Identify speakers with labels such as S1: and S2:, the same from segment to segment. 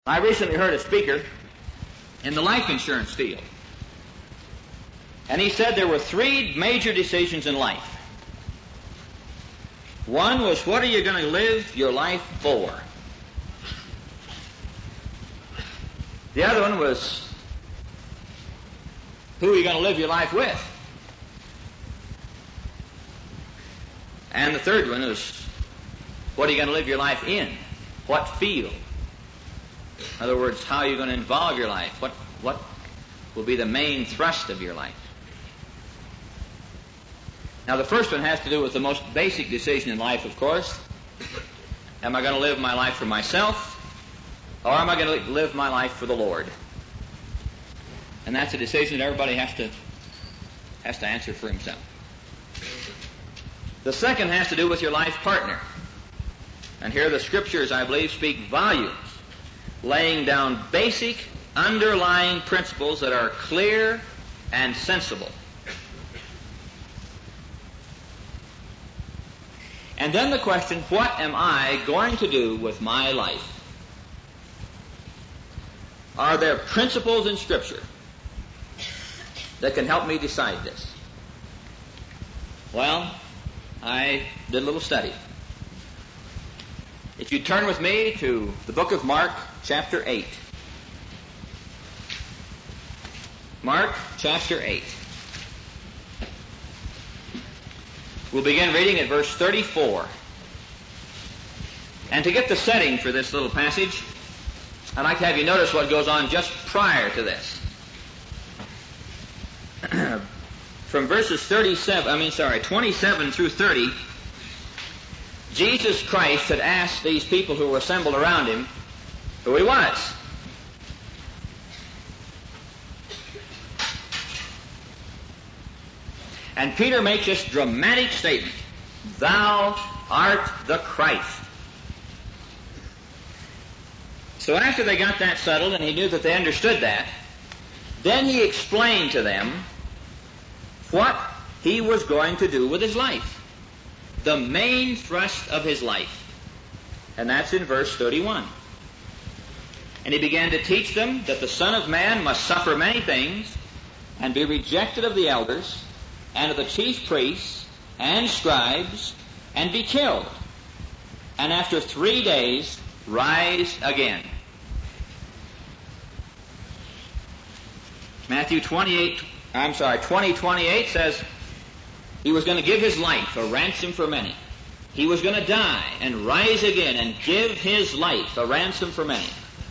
S1: I recently heard a speaker in the life insurance field, and he said there were three major decisions in life. One was, what are you going to live your life for? The other one was, who are you going to live your life with? And the third one is, what are you going to live your life in? What field? In other words, how are you going to involve your life? What will be the main thrust of your life? Now, the first one has to do with the most basic decision in life, of course. Am I going to live my life for myself, or am I going to live my life for the Lord? And that's a decision that everybody has to answer for himself. The second has to do with your life partner. And here the Scriptures, I believe, speak volumes, laying down basic, underlying principles that are clear and sensible. And then the question, what am I going to do with my life? Are there principles in Scripture that can help me decide this? Well, I did a little study. If you turn with me to the book of Mark, chapter 8. Mark, chapter 8. We'll begin reading at verse 34. And to get the setting for this little passage, I'd like to have you notice what goes on just prior to this. From verses 27 through 30, Jesus Christ had asked these people who were assembled around him who he was. And Peter makes this dramatic statement, "Thou art the Christ." So after they got that settled and he knew that they understood that, then he explained to them what he was going to do with his life, the main thrust of his life. And that's in verse 31. And he began to teach them that the Son of Man must suffer many things and be rejected of the elders and of the chief priests and scribes and be killed, and after 3 days rise again. Matthew 20:28 says he was going to give his life a ransom for many. He was going to die and rise again and give his life a ransom for many.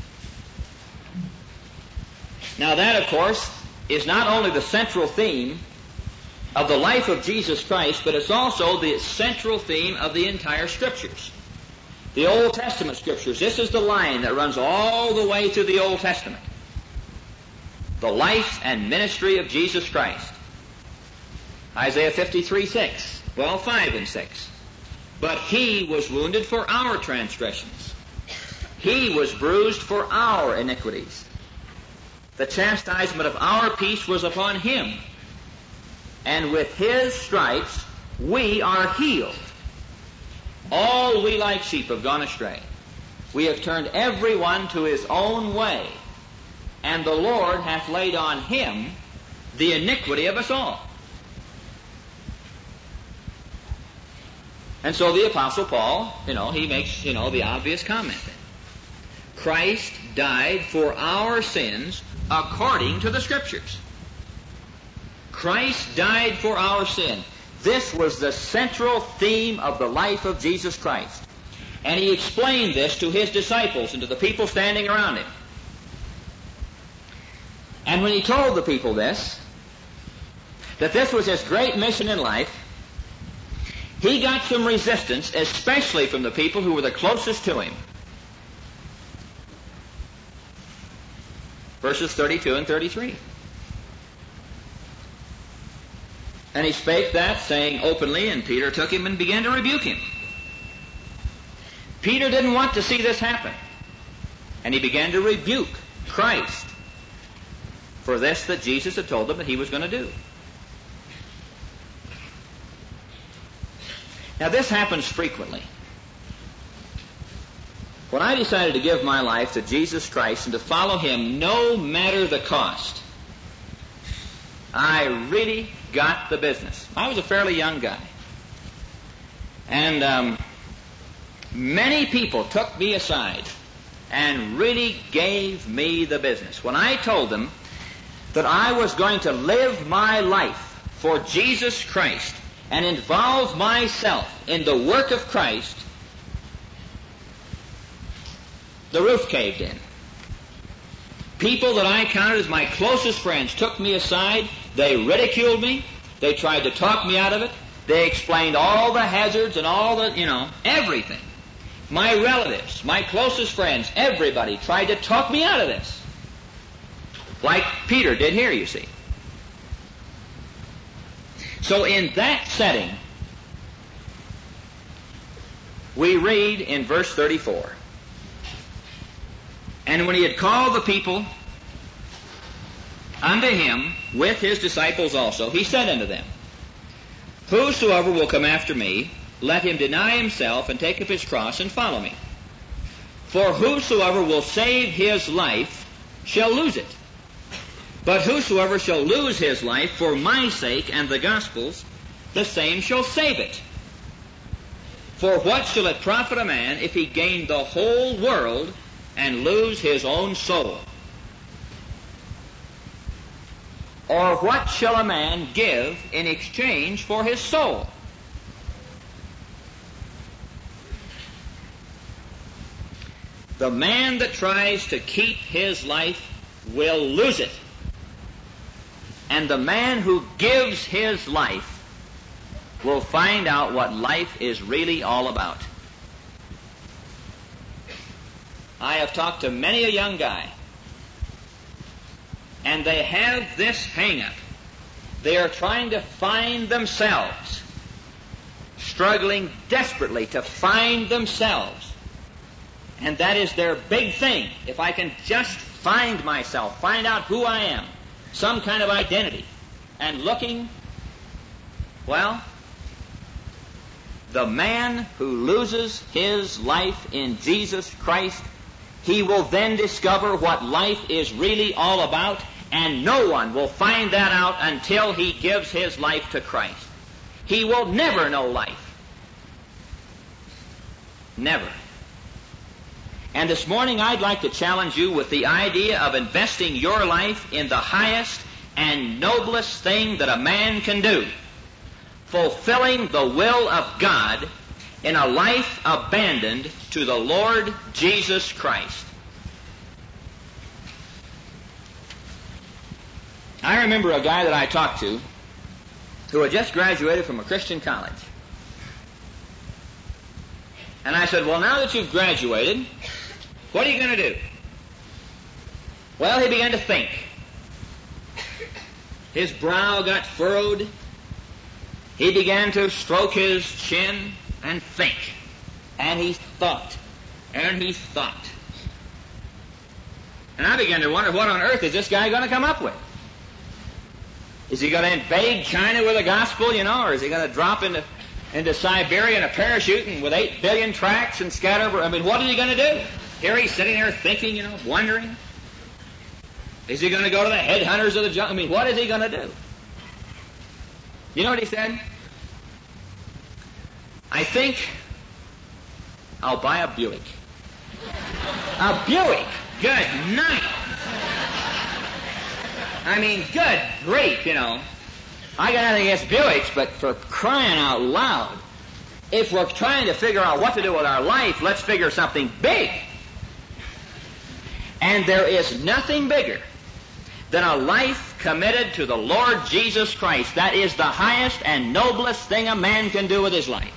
S1: Now that, of course, is not only the central theme of the life of Jesus Christ, but it's also the central theme of the entire Scriptures. The Old Testament Scriptures. This is the line that runs all the way through the Old Testament. The life and ministry of Jesus Christ. Isaiah 53:6. Well, 5 and 6. But he was wounded for our transgressions. He was bruised for our iniquities. The chastisement of our peace was upon him. And with his stripes we are healed. All we like sheep have gone astray. We have turned every one to his own way. And the Lord hath laid on him the iniquity of us all. And so the Apostle Paul, he makes, the obvious comment. Christ died for our sins according to the Scriptures. Christ died for our sin. This was the central theme of the life of Jesus Christ. And he explained this to his disciples and to the people standing around him. And when he told the people this, that this was his great mission in life, he got some resistance, especially from the people who were the closest to him. Verses 32 and 33. And he spake that, saying openly, and Peter took him and began to rebuke him. Peter didn't want to see this happen. And he began to rebuke Christ for this that Jesus had told them that he was going to do. Now this happens frequently. when I decided to give my life to Jesus Christ and to follow Him no matter the cost, I really got the business. I was a fairly young guy. And many people took me aside and really gave me the business. When I told them that I was going to live my life for Jesus Christ and involve myself in the work of Christ, the roof caved in. People that I counted as my closest friends took me aside. They ridiculed me. They tried to talk me out of it. They explained all the hazards and all the, everything. My relatives, my closest friends, everybody tried to talk me out of this. Like Peter did here, you see. So in that setting, we read in verse 34, "And when he had called the people unto him with his disciples also, he said unto them, Whosoever will come after me, let him deny himself and take up his cross and follow me. For whosoever will save his life shall lose it. But whosoever shall lose his life for my sake and the gospel's, the same shall save it. For what shall it profit a man if he gain the whole world and lose his own soul? Or what shall a man give in exchange for his soul? The man that tries to keep his life will lose it. And the man who gives his life will find out what life is really all about. I have talked to many a young guy, and they have this hang-up. They are trying to find themselves, struggling desperately to find themselves. And that is their big thing. If I can just find myself, find out who I am, some kind of identity, and looking, well, the man who loses his life in Jesus Christ, he will then discover what life is really all about, and no one will find that out until he gives his life to Christ. He will never know life. Never. And this morning I'd like to challenge you with the idea of investing your life in the highest and noblest thing that a man can do, fulfilling the will of God in a life abandoned to the Lord Jesus Christ. I remember a guy that I talked to who had just graduated from a Christian college. And I said, well, now that you've graduated, what are you going to do? Well, he began to think. His brow got furrowed. He began to stroke his chin and think. And he thought. And he thought. And I began to wonder, what on earth is this guy going to come up with? Is he going to invade China with the gospel, or is he going to drop into Siberia in a parachute and with 8 billion tracts and scatter? What is he going to do? Here he's sitting there thinking, wondering. Is he going to go to the headhunters of the jungle? What is he going to do? You know what he said? I think I'll buy a Buick. A Buick? Good night. Good grief, I got nothing against Buicks, but for crying out loud, if we're trying to figure out what to do with our life, let's figure something big. And there is nothing bigger than a life committed to the Lord Jesus Christ. That is the highest and noblest thing a man can do with his life.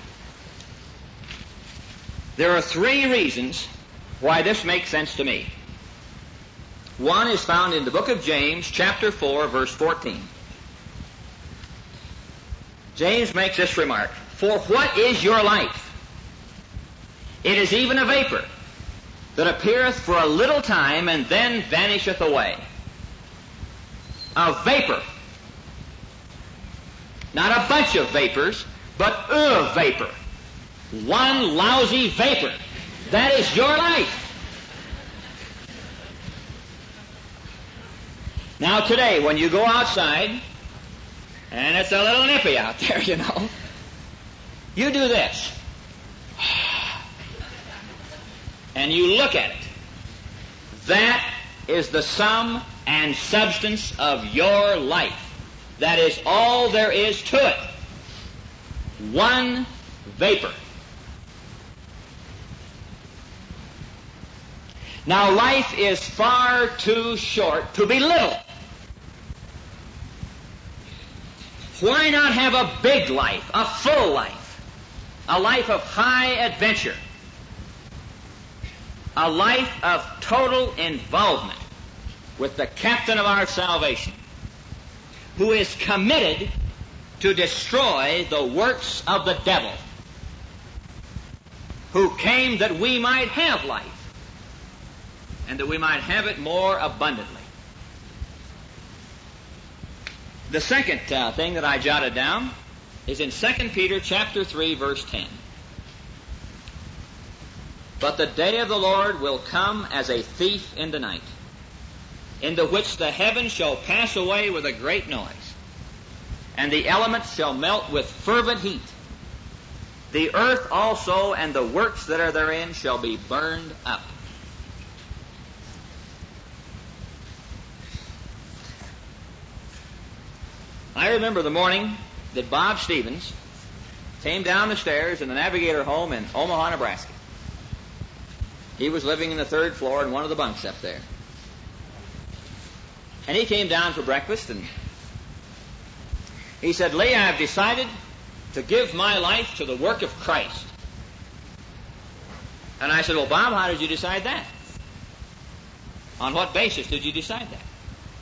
S1: There are 3 reasons why this makes sense to me. One is found in the book of James, chapter 4, verse 14. James makes this remark, For what is your life? It is even a vapor that appeareth for a little time and then vanisheth away. A vapor. Not a bunch of vapors, but a vapor. One lousy vapor That is your life. Now today, when you go outside, and it's a little nippy out there, you know, you do this. And you look at it. That is the sum and substance of your life. That is all there is to it. One vapor. Now life is far too short to be little. Why not have a big life, a full life, a life of high adventure, a life of total involvement with the captain of our salvation, who is committed to destroy the works of the devil, who came that we might have life, and that we might have it more abundantly. The second thing that I jotted down is in 2 Peter chapter 3, verse 10. But the day of the Lord will come as a thief in the night, in the which the heavens shall pass away with a great noise, and the elements shall melt with fervent heat. The earth also and the works that are therein shall be burned up. I remember the morning that Bob Stevens came down the stairs in the Navigator home in Omaha, Nebraska. He was living in the third floor in one of the bunks up there. And he came down for breakfast, and he said, "Lee, I've decided to give my life to the work of Christ." And I said, "Well, Bob, how did you decide that? On what basis did you decide that?"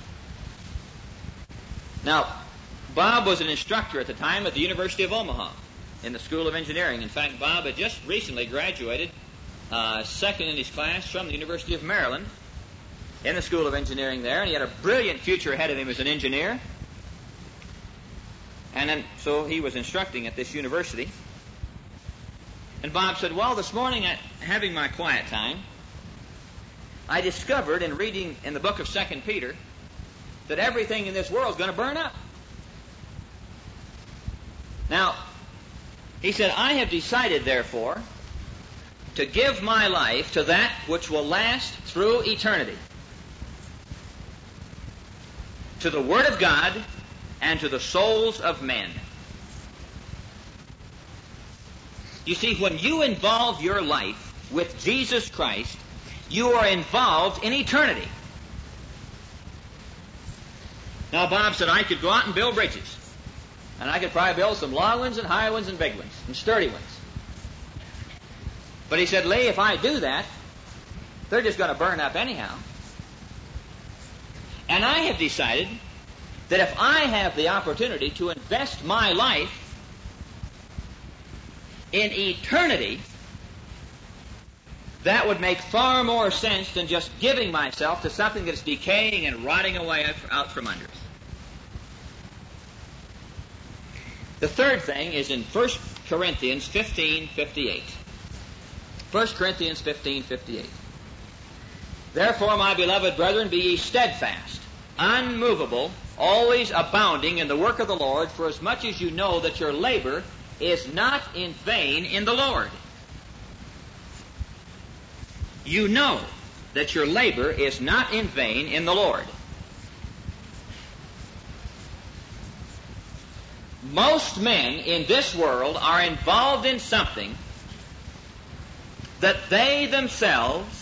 S1: Now, Bob was an instructor at the time at the University of Omaha in the School of Engineering. In fact, Bob had just recently graduated second in his class from the University of Maryland in the School of Engineering there, and he had a brilliant future ahead of him as an engineer. And then, so he was instructing at this university. And Bob said, "Well, this morning, having my quiet time, I discovered in reading in the book of 2 Peter that everything in this world is going to burn up." Now, he said, "I have decided, therefore, to give my life to that which will last through eternity, to the Word of God and to the souls of men." You see, when you involve your life with Jesus Christ, you are involved in eternity. Now, Bob said, "I could go out and build bridges, and I could probably build some long ones and high ones and big ones and sturdy ones. But," he said, "Lee, if I do that, they're just going to burn up anyhow. And I have decided that if I have the opportunity to invest my life in eternity, that would make far more sense than just giving myself to something that's decaying and rotting away out from under us." The third thing is in 1 Corinthians 15:58. 1 Corinthians 15:58. "Therefore, my beloved brethren, be ye steadfast, unmovable, always abounding in the work of the Lord, for as much as you know that your labor is not in vain in the Lord." You know that your labor is not in vain in the Lord. Most men in this world are involved in something that they themselves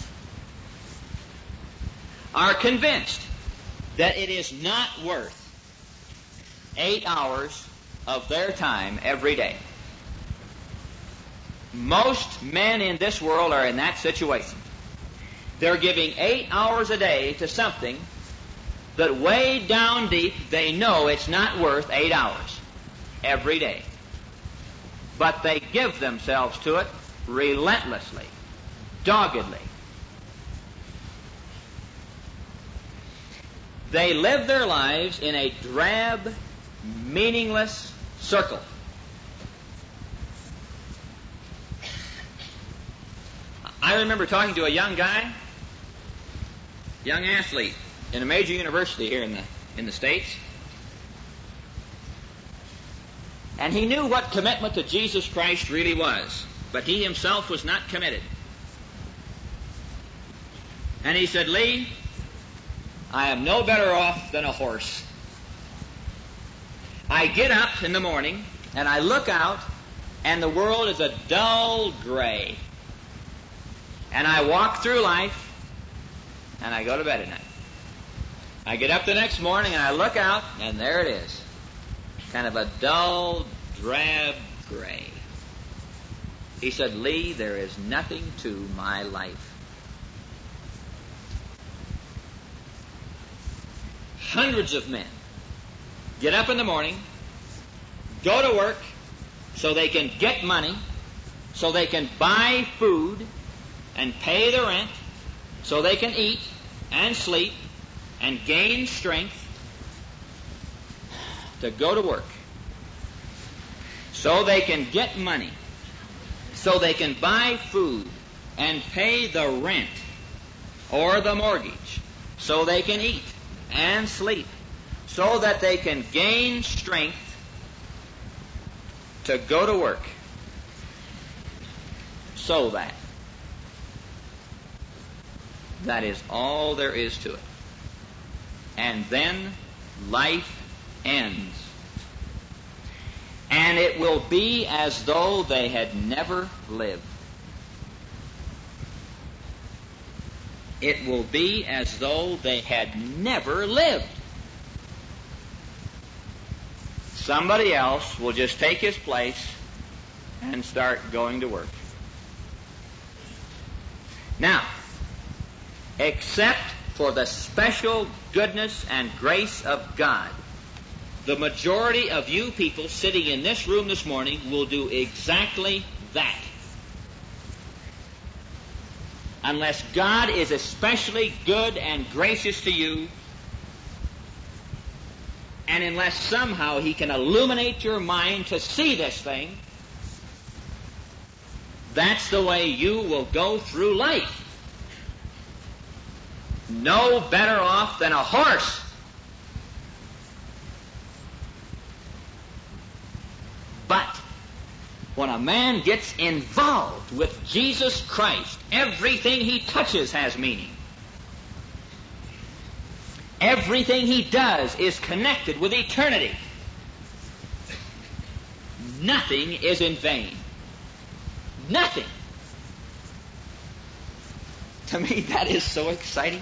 S1: are convinced that it is not worth 8 hours of their time every day. Most men in this world are in that situation. They're giving 8 hours a day to something that way down deep they know it's not worth 8 hours every day. But they give themselves to it relentlessly, doggedly. They live their lives in a drab, meaningless circle. I remember talking to a young guy, young athlete, in a major university here in the States. And he knew what commitment to Jesus Christ really was, but he himself was not committed. And he said, Lee, I am no better off than a horse. I get up in the morning and I look out and the world is a dull gray. And I walk through life and I go to bed at night. I get up the next morning and I look out and there it is. Kind of a dull, drab gray. He said, Lee, there is nothing to my life. Hundreds of men get up in the morning, go to work so they can get money, so they can buy food and pay the rent, so they can eat and sleep and gain strength to go to work, so they can get money, so they can buy food and pay the rent or the mortgage, so they can eat and sleep, so that they can gain strength to go to work. So that is all there is to it. And then life ends. And it will be as though they had never lived. It will be as though they had never lived. Somebody else will just take his place and start going to work. Now, except for the special goodness and grace of God, the majority of you people sitting in this room this morning will do exactly that. Unless God is especially good and gracious to you, and unless somehow He can illuminate your mind to see this thing, that's the way you will go through life. No better off than a horse. But when a man gets involved with Jesus Christ, everything he touches has meaning. Everything he does is connected with eternity. Nothing is in vain. Nothing. To me, that is so exciting.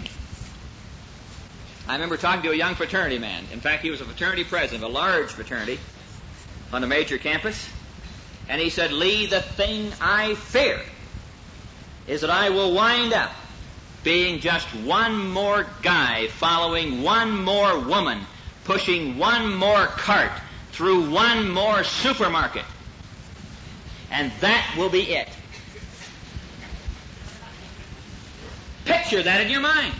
S1: I remember talking to a young fraternity man. In fact, he was a fraternity president of a large fraternity on a major campus. And he said, Lee, the thing I fear is that I will wind up being just one more guy following one more woman, pushing one more cart through one more supermarket. And that will be it. Picture that in your minds.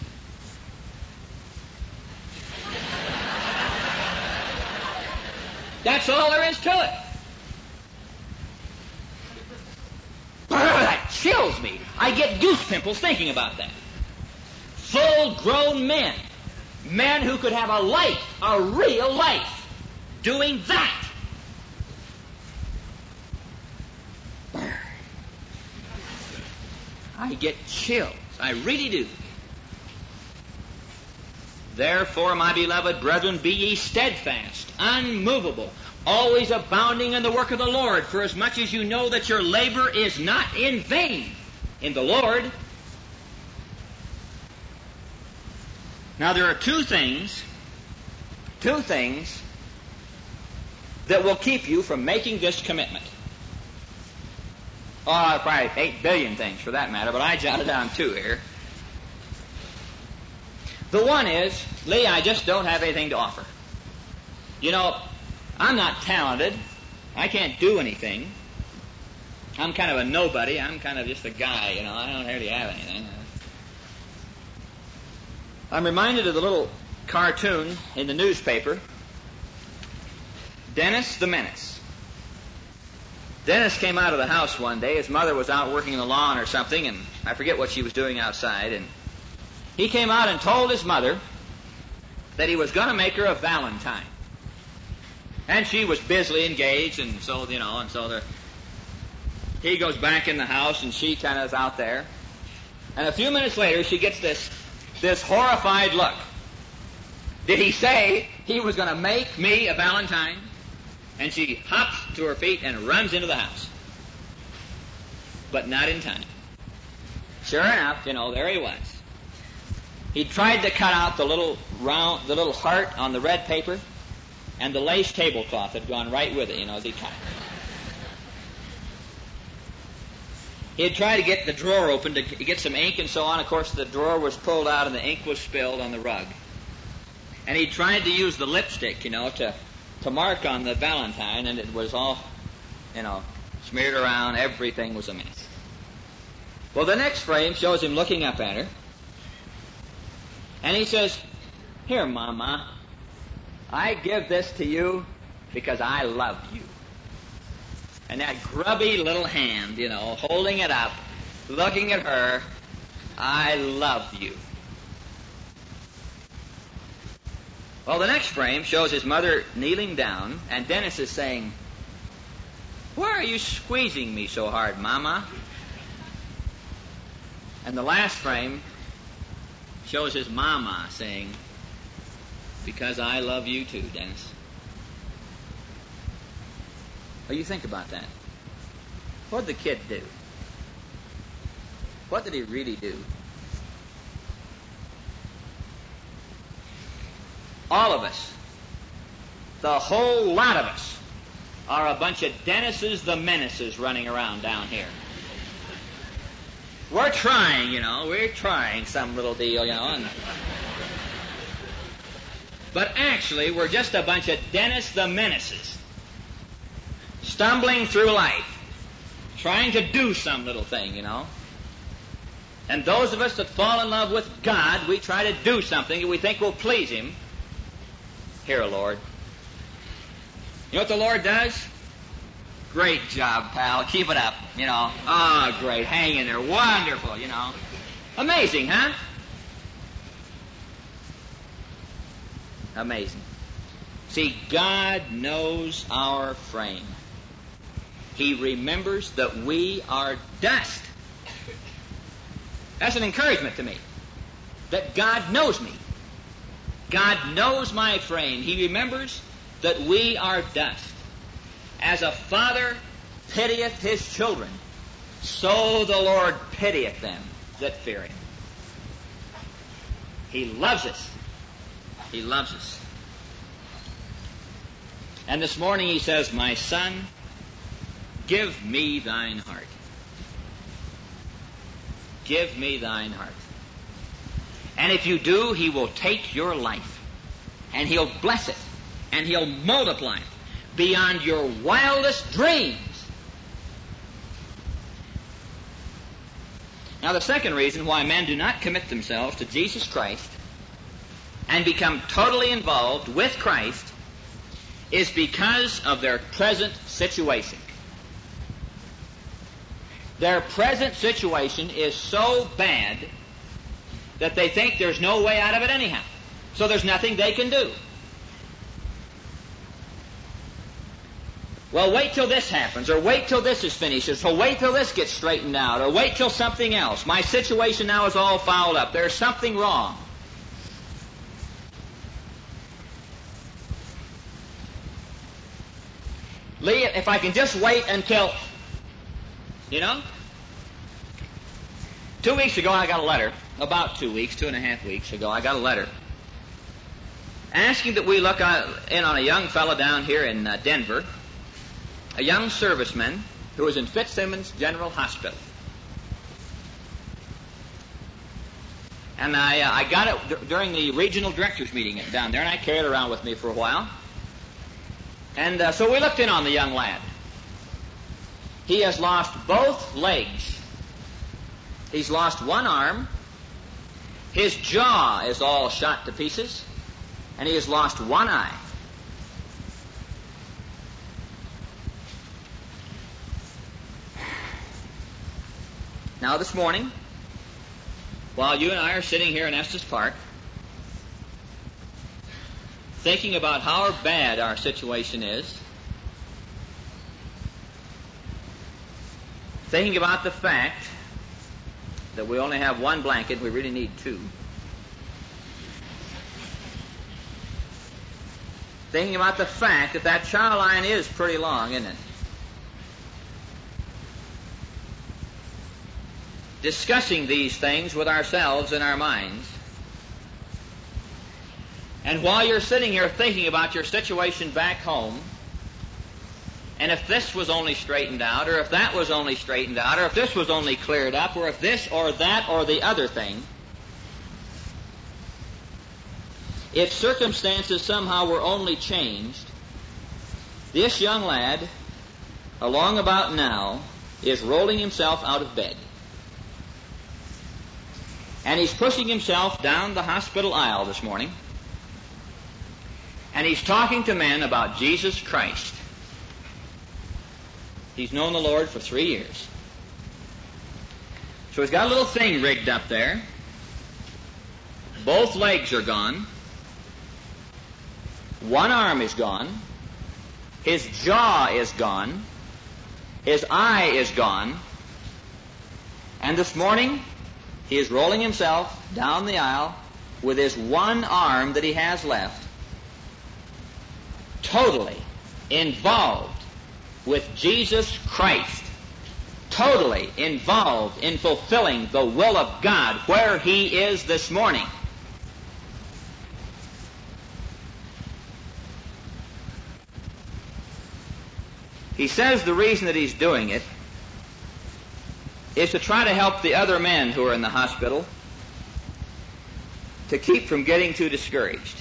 S1: That's all there is to it. That chills me. I get goose pimples thinking about that. Full-grown men. Men who could have a life, a real life, doing that. I get chills. I really do. Therefore, my beloved brethren, be ye steadfast, unmovable, always abounding in the work of the Lord, for as much as you know that your labor is not in vain in the Lord. Now, there are two things that will keep you from making this commitment. Oh, probably 8 billion things for that matter, but I jotted down 2 here. The one is, Lee, I just don't have anything to offer. You know, I'm not talented. I can't do anything. I'm kind of a nobody. I'm kind of just a guy, you know. I don't really have anything. I'm reminded of the little cartoon in the newspaper, Dennis the Menace. Dennis came out of the house one day. His mother was out working the lawn or something, and I forget what she was doing outside. And he came out and told his mother that he was going to make her a valentine. And she was busily engaged, and so, he goes back in the house, and she kind of is out there. And a few minutes later, she gets this horrified look. Did he say he was going to make me a valentine? And she hops to her feet and runs into the house. But not in time. Sure enough, there he was. He tried to cut out the little heart on the red paper, and the lace tablecloth had gone right with it, as he cut it. He had tried to get the drawer open to get some ink and so on. Of course, the drawer was pulled out and the ink was spilled on the rug. And he tried to use the lipstick, to mark on the valentine, and it was all, smeared around. Everything was a mess. Well, the next frame shows him looking up at her, and he says, "Here, Mama, I give this to you because I love you." And that grubby little hand, holding it up, looking at her, "I love you." Well, the next frame shows his mother kneeling down, and Dennis is saying, "Why are you squeezing me so hard, Mama?" And the last frame shows his mama saying, "Because I love you too, Dennis." Well, you think about that. What did the kid do? What did he really do? All of us, the whole lot of us, are a bunch of Dennises the Menaces running around down here. We're trying, we're trying some little deal, but actually we're just a bunch of Dennis the Menaces, stumbling through life, trying to do some little thing, And those of us that fall in love with God, we try to do something that we think will please Him. Here, Lord. You know what the Lord does? Great job, pal. Keep it up, Oh, great. Hang in there. Wonderful, Amazing, huh? Amazing. See, God knows our frame. He remembers that we are dust. That's an encouragement to me, that God knows me. God knows my frame. He remembers that we are dust. As a father pitieth his children, so the Lord pitieth them that fear Him. He loves us. He loves us. And this morning He says, "My son, give me thine heart. Give me thine heart." And if you do, He will take your life, and He'll bless it, and He'll multiply it beyond your wildest dreams. Now, the second reason why men do not commit themselves to Jesus Christ and become totally involved with Christ is because of their present situation. Their present situation is so bad that they think there's no way out of it anyhow. So there's nothing they can do. Well, wait till this happens, or wait till this is finished, or so wait till this gets straightened out, or wait till something else. My situation now is all fouled up. There's something wrong. Lee, if I can just wait until, 2 weeks ago I got a letter, about 2 weeks, 2.5 weeks ago, I got a letter asking that we look in on a young fellow down here in Denver, a young serviceman who was in Fitzsimmons General Hospital. And I got it during the regional directors meeting down there, and I carried it around with me for a while. And so we looked in on the young lad. He has lost both legs. He's lost one arm. His jaw is all shot to pieces. And he has lost one eye. Now this morning, while you and I are sitting here in Estes Park, thinking about how bad our situation is, thinking about the fact that we only have one blanket, we really need two, thinking about the fact that that child line is pretty long, isn't it? Discussing these things with ourselves in our minds. And while you're sitting here thinking about your situation back home, and if this was only straightened out, or if that was only straightened out, or if this was only cleared up, or if this or that or the other thing, if circumstances somehow were only changed, this young lad, along about now, is rolling himself out of bed. And he's pushing himself down the hospital aisle this morning, and he's talking to men about Jesus Christ. He's known the Lord for 3 years. So he's got a little thing rigged up there. Both legs are gone. One arm is gone. His jaw is gone. His eye is gone. And this morning, he is rolling himself down the aisle with his one arm that he has left, totally involved with Jesus Christ, totally involved in fulfilling the will of God where he is this morning. He says the reason that he's doing it is to try to help the other men who are in the hospital to keep from getting too discouraged.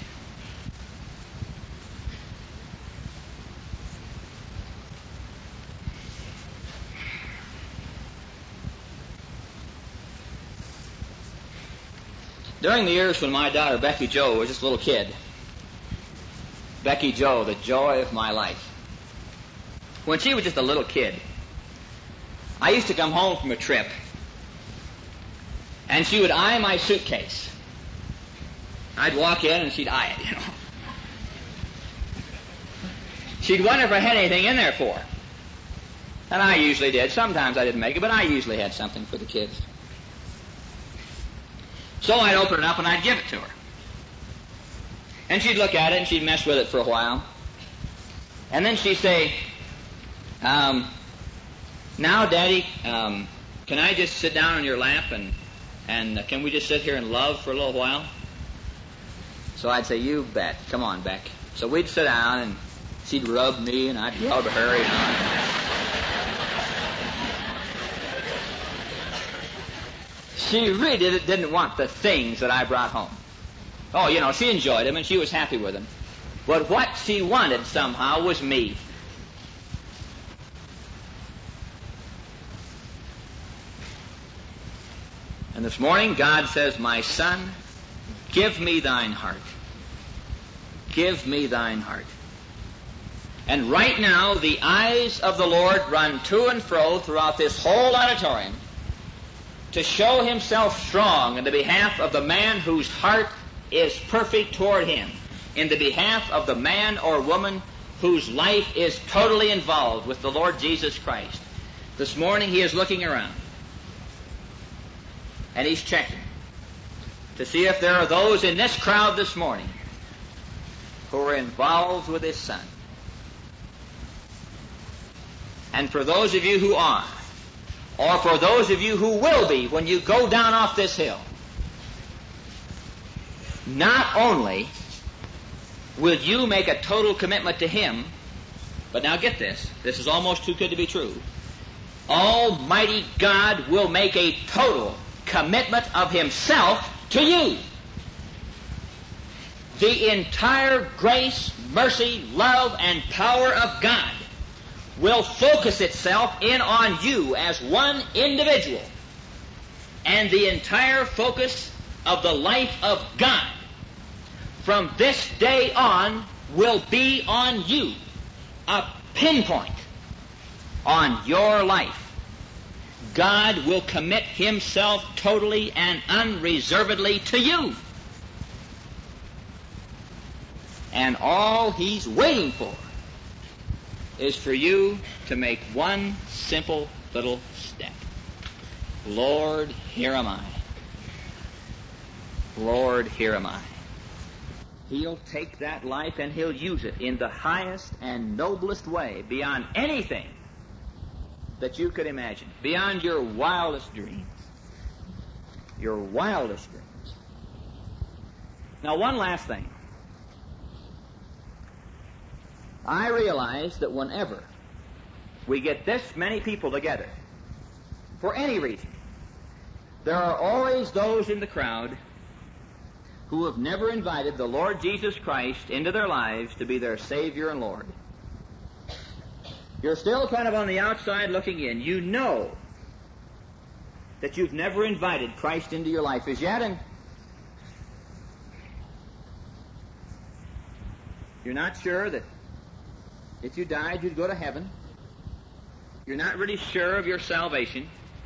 S1: During the years when my daughter Becky Jo was just a little kid, Becky Jo, the joy of my life, when she was just a little kid, I used to come home from a trip, and she would eye my suitcase. I'd walk in, and she'd eye it, She'd wonder if I had anything in there for her. And I usually did. Sometimes I didn't make it, but I usually had something for the kids. So I'd open it up, and I'd give it to her. And she'd look at it, and she'd mess with it for a while. And then she'd say, now, Daddy, can I just sit down on your lap and can we just sit here and love for a little while? So I'd say, you bet. Come on, Beck. So we'd sit down, and she'd rub me, and I'd rub her, She really didn't want the things that I brought home. Oh, she enjoyed them, and she was happy with them. But what she wanted somehow was me. And this morning, God says, my son, give me thine heart. Give me thine heart. And right now, the eyes of the Lord run to and fro throughout this whole auditorium to show himself strong in the behalf of the man whose heart is perfect toward him, in the behalf of the man or woman whose life is totally involved with the Lord Jesus Christ. This morning, he is looking around. And he's checking to see if there are those in this crowd this morning who are involved with his son. And for those of you who are, or for those of you who will be when you go down off this hill, not only will you make a total commitment to him, but now get this is almost too good to be true. Almighty God will make a total commitment of himself to you. The entire grace, mercy, love, and power of God will focus itself in on you as one individual. And the entire focus of the life of God from this day on will be on you. A pinpoint on your life. God will commit himself totally and unreservedly to you. And all he's waiting for is for you to make one simple little step. Lord, here am I. Lord, here am I. He'll take that life and he'll use it in the highest and noblest way, beyond anything that you could imagine, beyond your wildest dreams. Your wildest dreams. Now, one last thing. I realize that whenever we get this many people together, for any reason, there are always those in the crowd who have never invited the Lord Jesus Christ into their lives to be their Savior and Lord. You're still kind of on the outside looking in. You know that you've never invited Christ into your life as yet, and you're not sure that if you died, you'd go to heaven. You're not really sure of your salvation.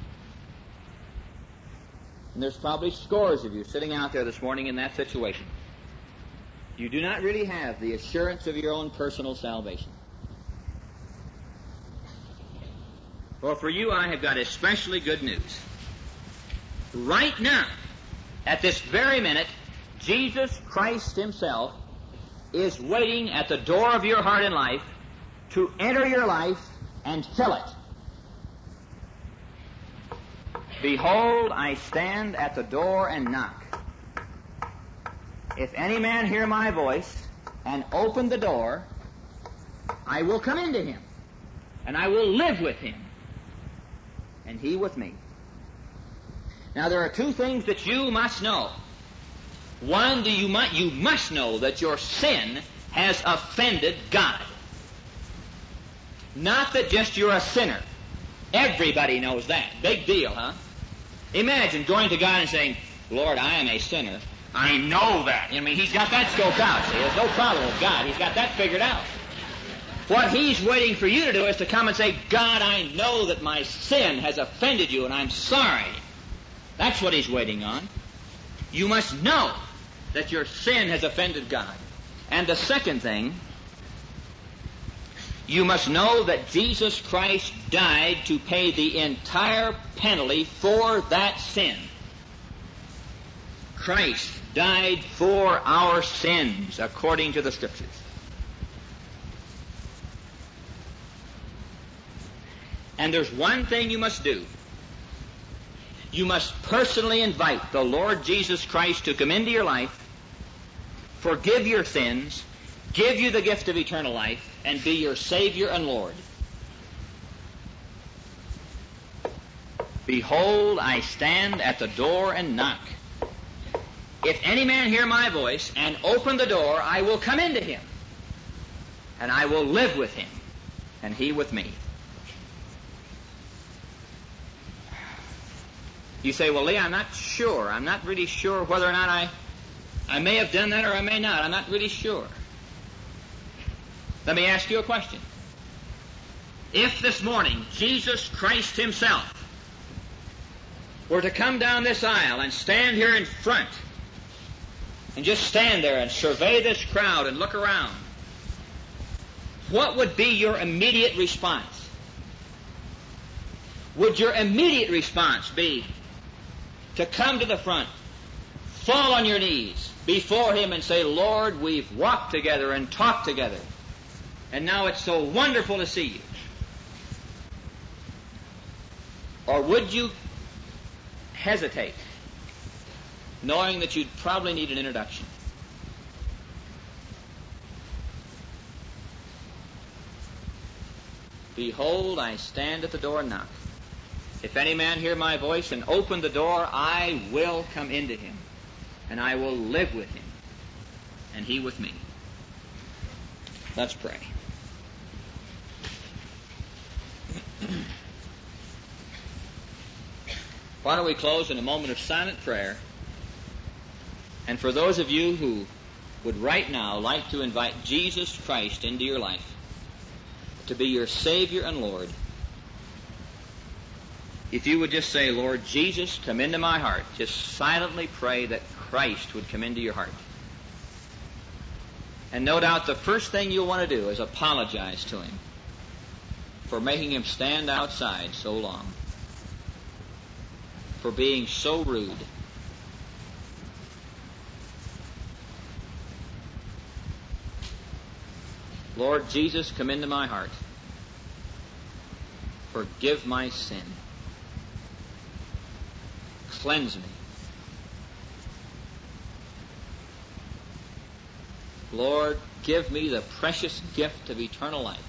S1: And there's probably scores of you sitting out there this morning in that situation. You do not really have the assurance of your own personal salvation. Well, for you, I have got especially good news. Right now, at this very minute, Jesus Christ himself is waiting at the door of your heart and life to enter your life and fill it. Behold, I stand at the door and knock. If any man hear my voice and open the door, I will come into him, and I will live with him, and he with me. Now, there are two things that you must know. One, you must know that your sin has offended God. Not that just you're a sinner. Everybody knows that. Big deal, huh? Imagine going to God and saying, Lord, I am a sinner. I know that. I mean, he's got that scoped out. See, there's no problem with God. He's got that figured out. What he's waiting for you to do is to come and say, God, I know that my sin has offended you, and I'm sorry. That's what he's waiting on. You must know that your sin has offended God. And the second thing, you must know that Jesus Christ died to pay the entire penalty for that sin. Christ died for our sins, according to the Scriptures. And there's one thing you must do. You must personally invite the Lord Jesus Christ to come into your life, forgive your sins, give you the gift of eternal life, and be your Savior and Lord. Behold, I stand at the door and knock. If any man hear my voice and open the door, I will come into him, and I will live with him, and he with me. You say, well, Lee, I'm not sure. I'm not really sure whether or not I may have done that or I may not. I'm not really sure. Let me ask you a question. If this morning Jesus Christ himself were to come down this aisle and stand here in front and just stand there and survey this crowd and look around, what would be your immediate response? Would your immediate response be to come to the front, fall on your knees before him and say, Lord, we've walked together and talked together, and now it's so wonderful to see you? Or would you hesitate, knowing that you'd probably need an introduction? Behold, I stand at the door and knock. If any man hear my voice and open the door, I will come into him, and I will live with him, and he with me. Let's pray. Why don't we close in a moment of silent prayer? And for those of you who would right now like to invite Jesus Christ into your life, to be your Savior and Lord, if you would just say, Lord Jesus, come into my heart, just silently pray that Christ would come into your heart. And no doubt the first thing you'll want to do is apologize to Him for making Him stand outside so long, for being so rude. Lord Jesus, come into my heart. Forgive my sin. Cleanse me. Lord, give me the precious gift of eternal life.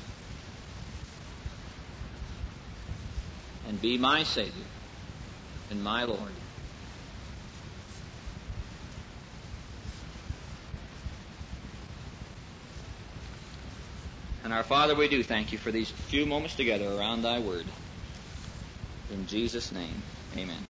S1: And be my Savior and my Lord. And our Father, we do thank you for these few moments together around thy word. In Jesus' name, amen.